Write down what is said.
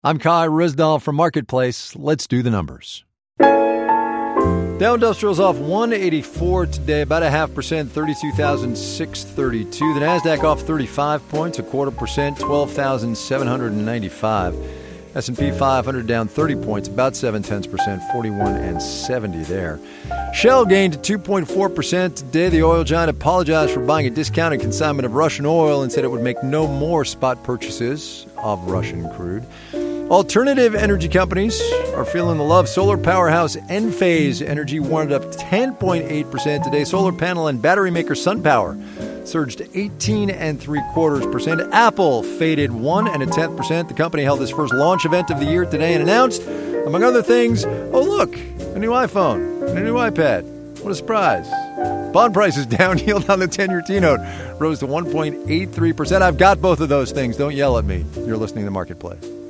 I'm Kai Rizdal from Marketplace. Let's do the numbers. Dow Industrial's off 184 today, about 0.5%, 32,632. The NASDAQ off 35 points, 0.25%, 12,795. S&P 500 down 30 points, about 0.7%, 41,70 there. Shell gained 2.4% today. The oil giant apologized for buying a discounted consignment of Russian oil and said it would make no more spot purchases of Russian crude. Alternative energy companies are feeling the love. Solar powerhouse Enphase Energy warmed up 10.8% today. Solar panel and battery maker SunPower surged 18.75%. Apple faded 1.1%. The company held its first launch event of the year today and announced, among other things, oh look, a new iPhone and a new iPad. What a surprise. Bond prices down. Yield on the 10-year T-note rose to 1.83%. I've got both of those things. Don't yell at me. You're listening to Marketplace.